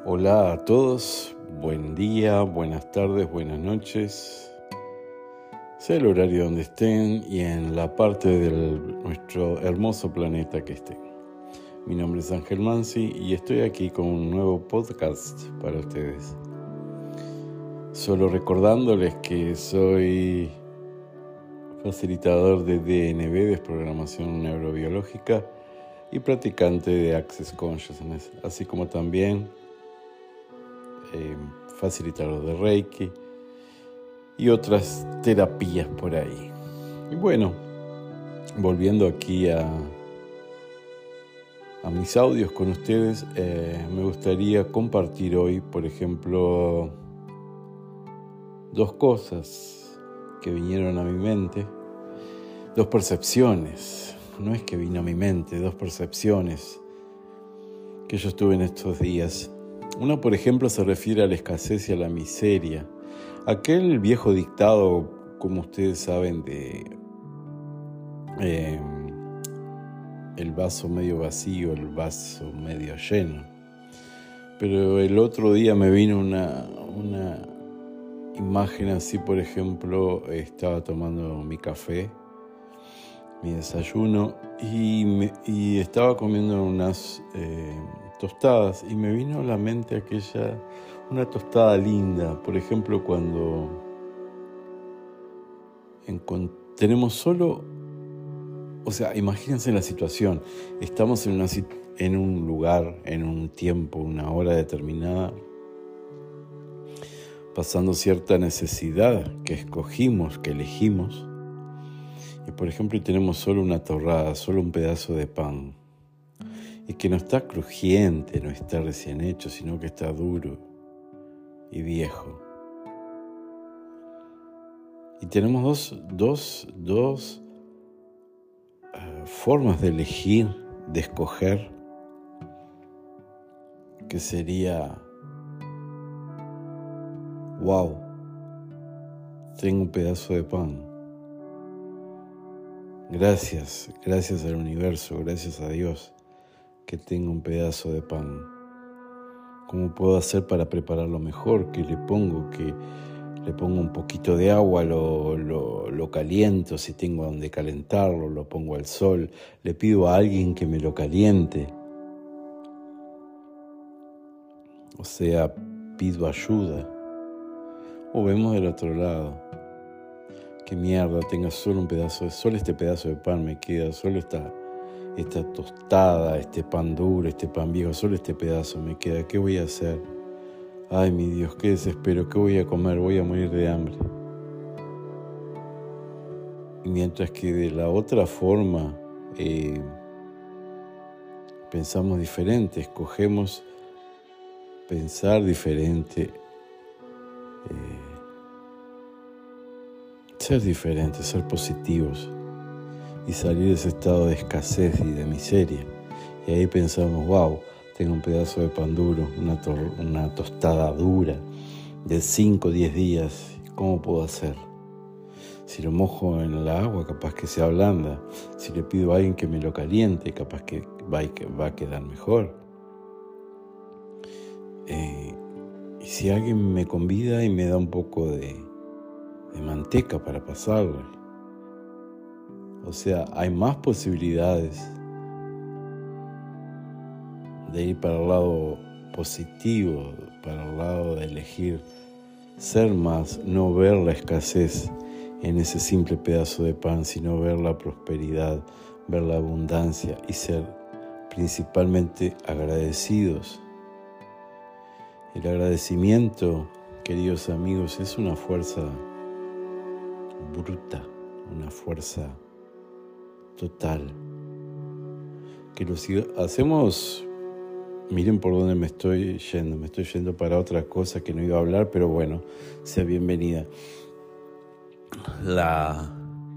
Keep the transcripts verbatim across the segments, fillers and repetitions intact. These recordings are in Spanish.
Hola a todos, buen día, buenas tardes, buenas noches, sea el horario donde estén y en la parte de nuestro hermoso planeta que estén. Mi nombre es Ángel Mansi y estoy aquí con un nuevo podcast para ustedes. Solo recordándoles que soy facilitador de D N B, desprogramación neurobiológica, y practicante de Access Consciousness, así como también eh, facilitador de Reiki y otras terapias por ahí. Y bueno, volviendo aquí a, a mis audios con ustedes, eh, me gustaría compartir hoy, por ejemplo, dos cosas que vinieron a mi mente, dos percepciones. No es que vino a mi mente, dos percepciones que yo tuve en estos días. Una, por ejemplo, se refiere a la escasez y a la miseria. Aquel viejo dictado, como ustedes saben, de eh, el vaso medio vacío, el vaso medio lleno. Pero el otro día me vino una, una imagen así, por ejemplo, estaba tomando mi café, mi desayuno, y, me, y estaba comiendo unas eh, tostadas, y me vino a la mente aquella, una tostada linda, por ejemplo, cuando encont- tenemos solo, o sea, imagínense la situación, estamos en, una, en un lugar, en un tiempo, una hora determinada, pasando cierta necesidad que escogimos, que elegimos. Y por ejemplo, tenemos solo una torrada, solo un pedazo de pan. Y que no está crujiente, no está recién hecho, sino que está duro y viejo. Y tenemos dos, dos, dos uh, formas de elegir, de escoger, que sería, wow, tengo un pedazo de pan. Gracias, gracias al universo, gracias a Dios que tengo un pedazo de pan. ¿Cómo puedo hacer para prepararlo mejor? ¿Qué le pongo? ¿Qué le pongo un poquito de agua? Lo, lo, lo caliento, si tengo donde calentarlo, lo pongo al sol. Le pido a alguien que me lo caliente. O sea, pido ayuda. O vemos del otro lado. Qué mierda, tenga solo un pedazo de sol, este pedazo de pan me queda, solo esta, esta tostada, este pan duro, este pan viejo, solo este pedazo me queda. ¿Qué voy a hacer? Ay, mi Dios, qué desespero, ¿qué voy a comer? Voy a morir de hambre. Y mientras que de la otra forma eh, pensamos diferente, escogemos pensar diferente, eh, ser diferentes, ser positivos y salir de ese estado de escasez y de miseria. Y ahí pensamos, wow, tengo un pedazo de pan duro, una, tor- una tostada dura de cinco o diez días, ¿cómo puedo hacer? Si lo mojo en el agua, capaz que se ablanda. Si le pido a alguien que me lo caliente, capaz que va, va a quedar mejor. Eh, y si alguien me convida y me da un poco de, de manteca para pasarle. O sea, hay más posibilidades de ir para el lado positivo, para el lado de elegir ser más, no ver la escasez en ese simple pedazo de pan, sino ver la prosperidad, ver la abundancia y ser principalmente agradecidos. El agradecimiento, queridos amigos, es una fuerza bruta, una fuerza total. Que lo hacemos, miren por dónde me estoy yendo, me estoy yendo para otra cosa que no iba a hablar, pero bueno, sea bienvenida. La,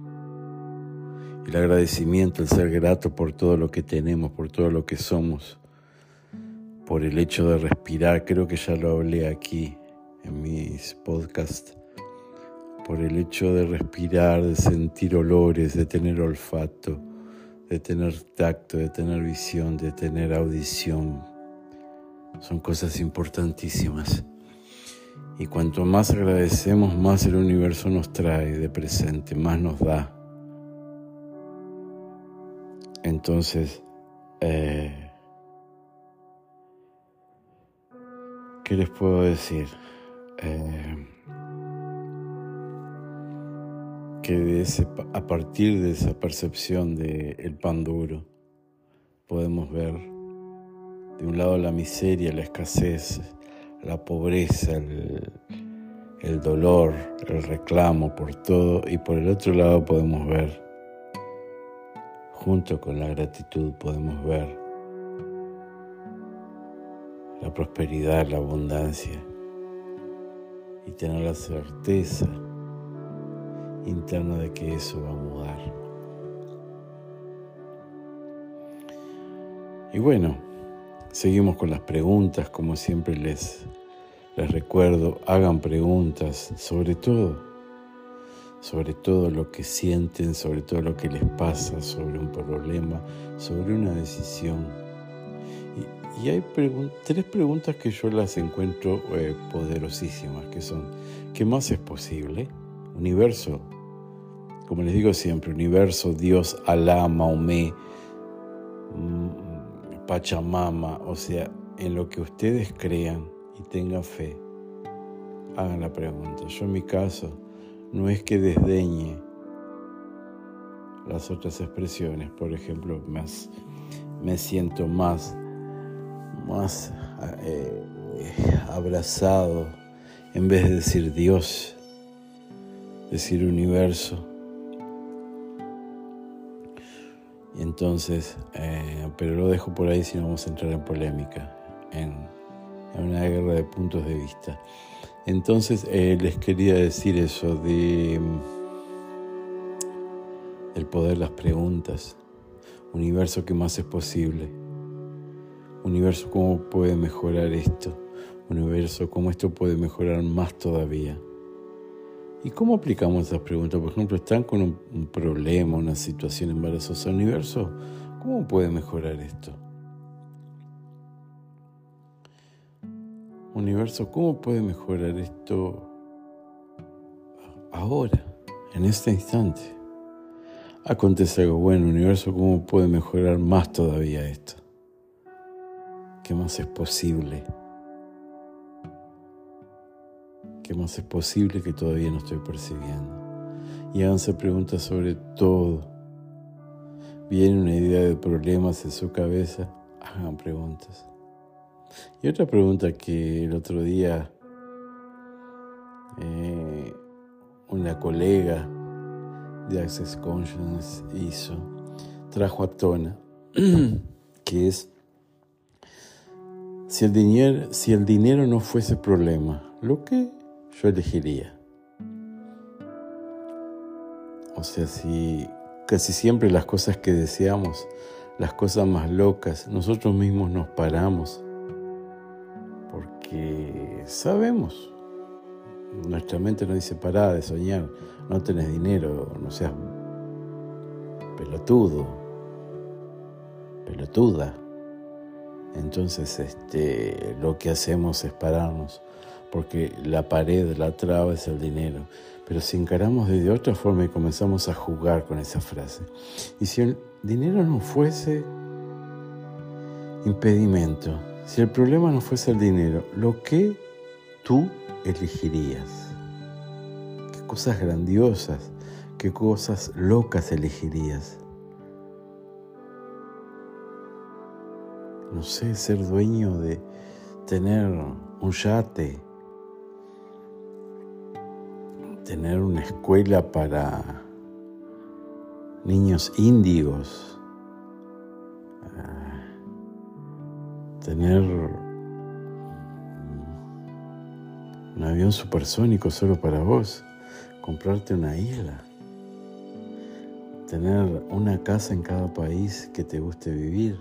el agradecimiento, el ser grato por todo lo que tenemos, por todo lo que somos, por el hecho de respirar, creo que ya lo hablé aquí en mis podcasts, por el hecho de respirar, de sentir olores, de tener olfato, de tener tacto, de tener visión, de tener audición, Son cosas importantísimas. Y cuanto más agradecemos, más el universo nos trae de presente, más nos da. Entonces, eh, ¿qué les puedo decir? Eh, que de ese, a partir de esa percepción del pan duro, podemos ver de un lado la miseria, la escasez, la pobreza, el, el dolor, el reclamo por todo, y por el otro lado podemos ver, junto con la gratitud, podemos ver la prosperidad, la abundancia, y tener la certeza interna de que eso va a mudar. Y bueno, seguimos con las preguntas, como siempre les, les recuerdo, hagan preguntas, sobre todo, sobre todo lo que sienten, sobre todo lo que les pasa, sobre un problema, sobre una decisión. Y, y hay pregun- tres preguntas que yo las encuentro eh, poderosísimas, que son, ¿qué más es posible? Universo, como les digo siempre, universo, Dios, Alá, Maomé, Pachamama, o sea, en lo que ustedes crean y tengan fe, hagan la pregunta. Yo en mi caso no es que desdeñe las otras expresiones, por ejemplo, más, me siento más, más eh, abrazado, en vez de decir Dios, decir universo. Y entonces, eh, pero lo dejo por ahí si no vamos a entrar en polémica, en, en una guerra de puntos de vista. Entonces eh, les quería decir eso de del poder de las preguntas. Universo, ¿qué más es posible? Universo, ¿cómo puede mejorar esto? Universo, ¿cómo esto puede mejorar más todavía? ¿Y cómo aplicamos esas preguntas? Por ejemplo, están con un, un problema, una situación embarazosa. Universo, ¿cómo puede mejorar esto? Universo, ¿cómo puede mejorar esto ahora, en este instante? Acontece algo bueno, universo, ¿cómo puede mejorar más todavía esto? ¿Qué más es posible? ¿Qué más es posible que todavía no estoy percibiendo? Y háganse preguntas sobre todo. Viene una idea de problemas en su cabeza, hagan preguntas. Y otra pregunta que el otro día eh, una colega de Access Consciousness hizo, trajo a tona, que es, si el dinero, si el dinero no fuese problema, ¿lo que yo elegiría? O sea, si casi siempre las cosas que deseamos, las cosas más locas, nosotros mismos nos paramos porque sabemos, nuestra mente nos dice, pará de soñar, no tenés dinero, no seas pelotudo, pelotuda. Entonces este, lo que hacemos es pararnos, porque la pared, la traba es el dinero. Pero si encaramos de otra forma y comenzamos a jugar con esa frase, y si el dinero no fuese impedimento, si el problema no fuese el dinero, ¿lo que tú elegirías? ¿Qué cosas grandiosas, qué cosas locas elegirías? No sé, ser dueño de tener un yate, tener una escuela para niños índigos, tener un avión supersónico solo para vos, comprarte una isla, tener una casa en cada país que te guste vivir.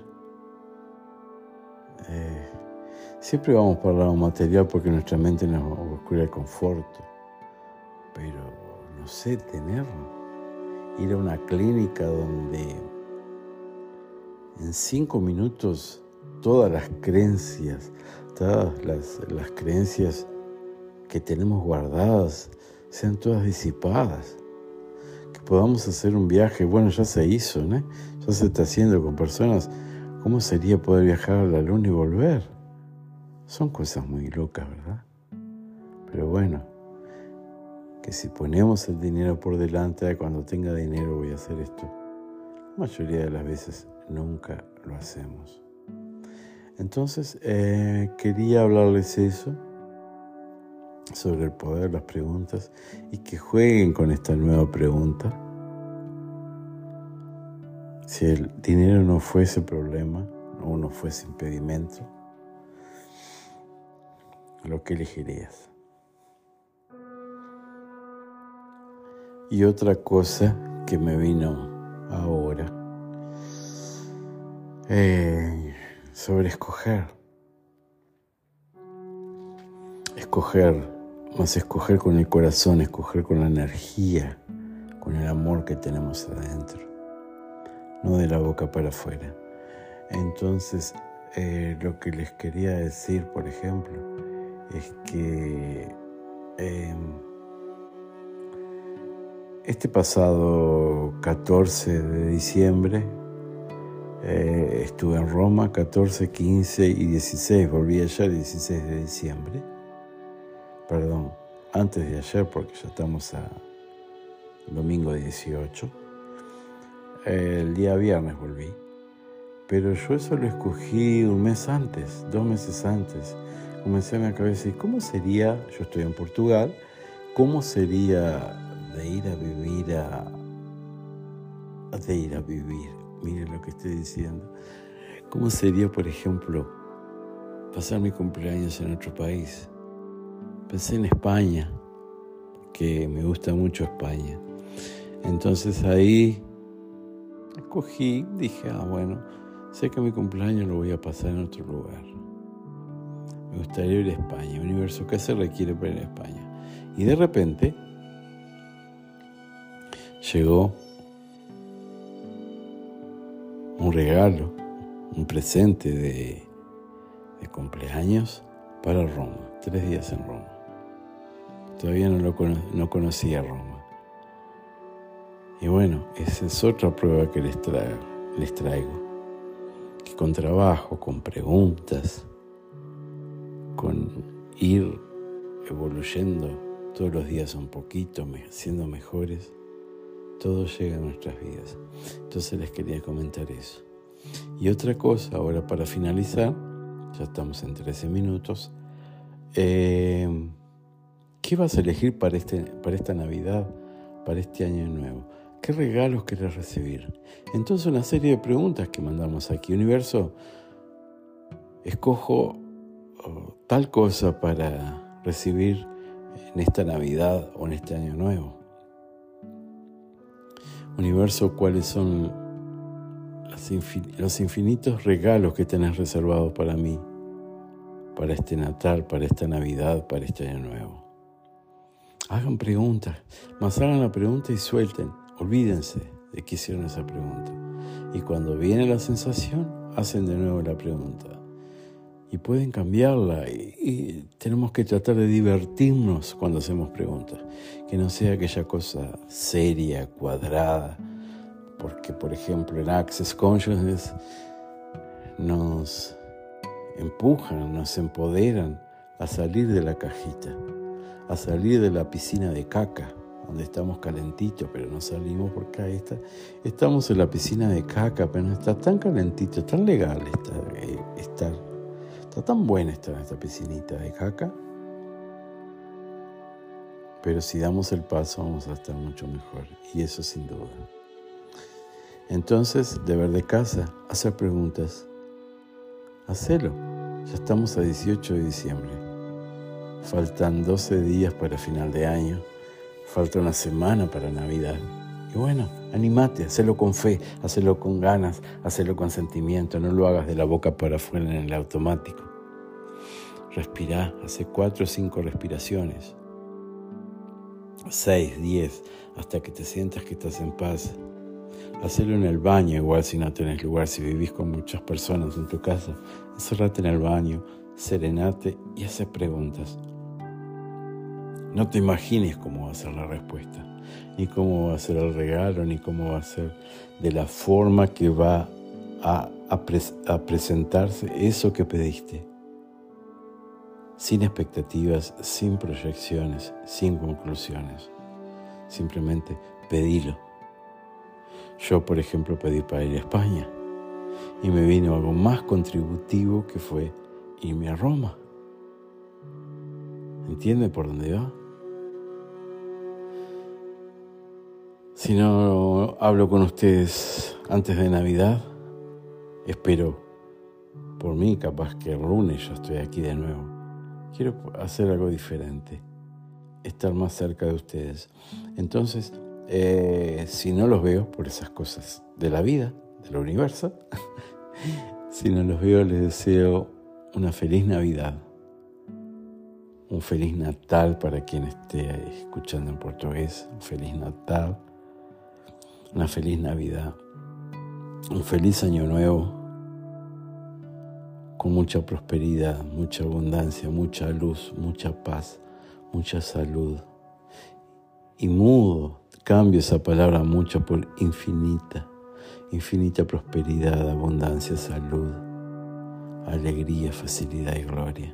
Eh, siempre vamos para el lado material porque nuestra mente nos busca el confort, pero no sé, tener, ir a una clínica donde en cinco minutos todas las creencias, todas las, las creencias que tenemos guardadas, sean todas disipadas. Que podamos hacer un viaje, bueno, ya se hizo, ¿no? Ya se está haciendo con personas. ¿Cómo sería poder viajar a la luna y volver? Son cosas muy locas, ¿verdad? Pero bueno, que si ponemos el dinero por delante, cuando tenga dinero voy a hacer esto. La mayoría de las veces nunca lo hacemos. Entonces, eh, quería hablarles eso, sobre el poder de las preguntas, y que jueguen con esta nueva pregunta. Si el dinero no fuese problema, o no fuese impedimento, ¿lo que elegirías? Y otra cosa que me vino ahora, eh, sobre escoger. Escoger, más escoger con el corazón, escoger con la energía, con el amor que tenemos adentro, no de la boca para afuera. Entonces, eh, lo que les quería decir, por ejemplo, es que eh, este pasado catorce de diciembre eh, estuve en Roma, catorce, quince y dieciséis, volví allá el dieciséis de diciembre, perdón, antes de ayer porque ya estamos a domingo dieciocho, el día viernes volví, pero yo eso lo escogí un mes antes, dos meses antes. Comencé a mi cabeza, ¿y cómo sería? Yo estoy en Portugal, ¿cómo sería de ir a vivir a, de ir a vivir? Miren lo que estoy diciendo. ¿Cómo sería, por ejemplo, pasar mi cumpleaños en otro país? Pensé en España, que me gusta mucho España. Entonces ahí escogí, dije, ah, bueno, sé que mi cumpleaños lo voy a pasar en otro lugar. Me gustaría ir a España. Universo, ¿qué se requiere para ir a España? Y de repente llegó un regalo, un presente de, de cumpleaños para Roma. Tres días en Roma. Todavía no, lo cono- no conocía Roma. Y bueno, esa es otra prueba que les traigo, les traigo. Que con trabajo, con preguntas, con ir evoluyendo todos los días un poquito, siendo mejores, todo llega a nuestras vidas. Entonces les quería comentar eso. Y otra cosa, ahora para finalizar, ya estamos en trece minutos, eh, ¿qué vas a elegir para, este, para esta Navidad, para este año nuevo? ¿Qué regalos querés recibir? Entonces una serie de preguntas que mandamos aquí. Universo, escojo oh, tal cosa para recibir en esta Navidad o en este año nuevo. Universo, ¿cuáles son las infin- los infinitos regalos que tenés reservados para mí, para este Natal, para esta Navidad, para este año nuevo? Hagan preguntas, más hagan la pregunta y suelten. Olvídense de que hicieron esa pregunta. Y cuando viene la sensación, hacen de nuevo la pregunta. Y pueden cambiarla. Y, y tenemos que tratar de divertirnos cuando hacemos preguntas. Que no sea aquella cosa seria, cuadrada. Porque, por ejemplo, en Access Consciousness nos empujan, nos empoderan a salir de la cajita, a salir de la piscina de caca, donde estamos calentitos, pero no salimos porque ahí está. Estamos en la piscina de caca, pero no está tan calentito, tan legal está, eh, estar. Está tan buena estar en esta piscinita de caca. Pero si damos el paso vamos a estar mucho mejor. Y eso sin duda. Entonces, deber de casa, hacer preguntas. Hacelo. Ya estamos a dieciocho de diciembre. Faltan doce días para final de año. Falta una semana para Navidad. Y bueno, anímate, hacelo con fe, hacelo con ganas, hacelo con sentimiento. No lo hagas de la boca para afuera en el automático. Respirá, hace cuatro o cinco respiraciones. Seis, diez, hasta que te sientas que estás en paz. Hacerlo en el baño, igual si no tenés lugar, si vivís con muchas personas en tu casa, encerrate en el baño, serenate y hace preguntas. No te imagines cómo va a ser la respuesta, ni cómo va a ser el regalo, ni cómo va a ser de la forma que va a, a, pres- a presentarse eso que pediste. Sin expectativas, sin proyecciones, sin conclusiones. Simplemente pedilo. Yo, por ejemplo, pedí para ir a España y me vino algo más contributivo que fue irme a Roma. ¿Entiende por dónde va? Si no hablo con ustedes antes de Navidad, espero por mí, capaz que el lunes yo estoy aquí de nuevo. Quiero hacer algo diferente, estar más cerca de ustedes. Entonces, eh, si no los veo por esas cosas de la vida, del universo, si no los veo, les deseo una feliz Navidad, un feliz Natal para quien esté escuchando en portugués, un feliz Natal, una feliz Navidad, un feliz Año Nuevo, con mucha prosperidad, mucha abundancia, mucha luz, mucha paz, mucha salud. Y mudo, cambio esa palabra mucha por infinita, infinita prosperidad, abundancia, salud, alegría, facilidad y gloria.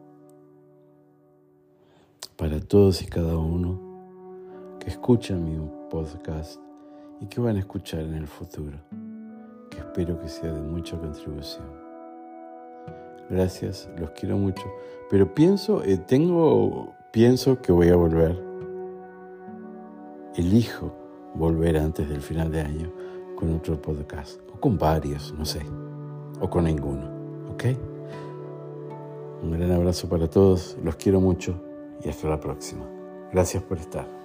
Para todos y cada uno que escuchan mi podcast y que van a escuchar en el futuro, que espero que sea de mucha contribución. Gracias, los quiero mucho, pero pienso, eh, tengo, pienso que voy a volver, elijo volver antes del final de año con otro podcast, o con varios, no sé, o con ninguno, ¿ok? Un gran abrazo para todos, los quiero mucho y hasta la próxima. Gracias por estar.